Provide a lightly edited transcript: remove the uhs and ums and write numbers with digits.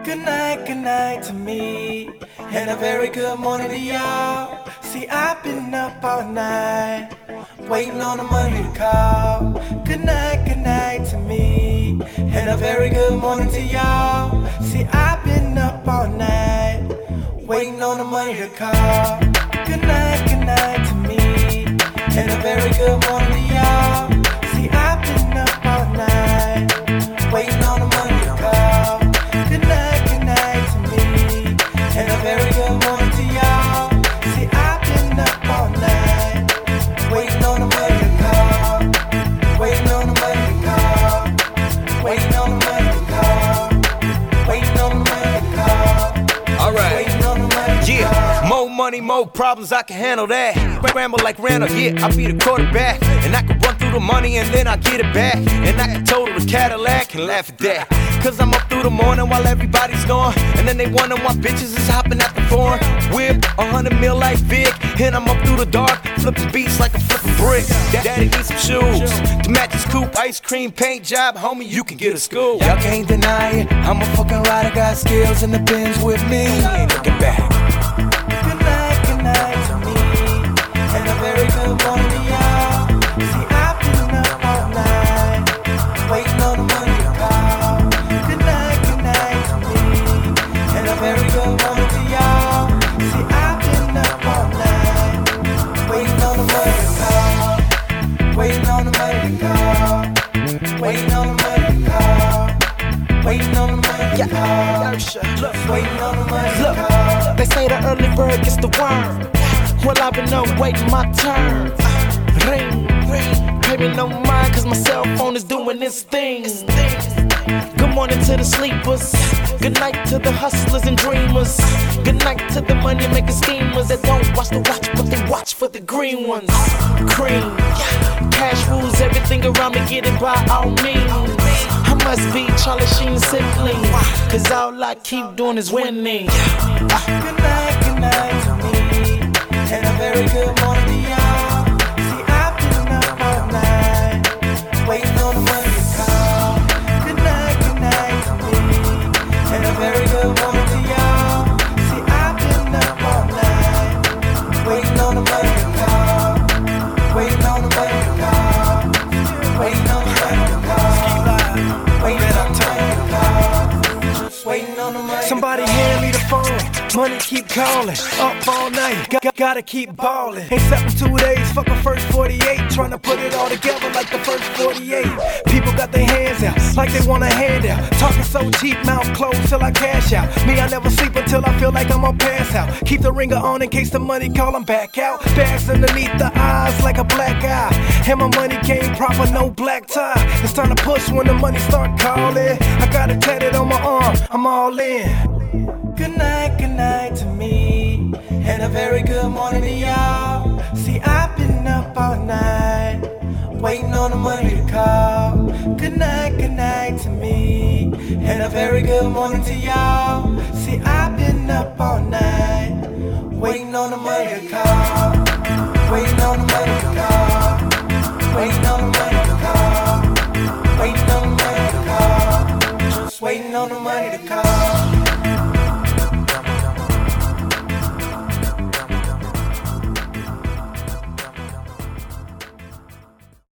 Good night to me, and a very good morning to y'all. See, I've been up all night, waiting on the money to call. Good night to me, and a very good morning to y'all. See, I've been up all night, waiting on the money to call. Good night to me, and a very good morning to y'all. See, I've been up all night, waiting on the money to call. Good night to me, and a very good morning to y'all. See, I've been up all night, waiting on the money to call, waiting on the money to call, waiting on the money to call, waiting on the money to call. Alright, waiting on the money to yeah, call. more money, more problems, I can handle that. Ramble like Randall, yeah, I be the quarterback. And I can run through the money and then I get it back. And I can total the Cadillac and laugh at that. Cause I'm up through the morning while everybody's snoring. And then they wonder why bitches is hopping at the foreign. Whip 100 mil like Vic. And I'm up through the dark, flipping beats like a flipping brick. Daddy needs some shoes to match his coupe, ice cream, paint job, homie, you can get a school. Y'all can't deny it, I'm a fucking rider, got skills in the Benz with me. Ain't looking back. Good night to me, and a very good morning to y'all. See, I've been up all night, waiting on the money to call. Good night to me, and a very good morning to y'all. See, I've been up all night, waiting on the money to call, waiting on the money to call, waiting on the money to call, waiting on the money to call, waiting on the money to call. They say the early bird gets the worm. Well, I've been up waiting my turn. Ring, ring, pay me no mind, cause my cell phone is doing its thing. Good morning to the sleepers. Good night to the hustlers and dreamers. Good night to the money making schemers that don't watch the watch, but they watch for the green ones. Cream, cash rules everything around me, get it by all means. I must be Charlie Sheen simply, cause all I keep doing is winning. Good night to me, and a very good morning to y'all. See, I've been up all night, waiting on the money to call. Good night to me, and a very good morning to y'all. See, I've been up all night, waiting on the money to call, waiting on the money to call, waiting on the money to call, waiting on the money to call, waiting on the money to call. Somebody hand me the phone, money keep calling, up all night, gotta keep ballin'. Ain't slept in 2 days, fuck a first 48, tryna put it all together like the first 48. People got their hands out, like they want a handout, talking so cheap, mouth closed till I cash out. Me, I never sleep until I feel like I'm gonna pass out. Keep the ringer on in case the money call, I'm back out. Bags underneath the eyes like a black eye, and my money game proper, no black tie. It's time to push when the money start calling. I got it tatted on my arm, I'm all in. Good night to me, and a very good morning to y'all. See, I've been up all night, waiting on the money to call. Good night to me, and a very good morning to y'all. See, I've been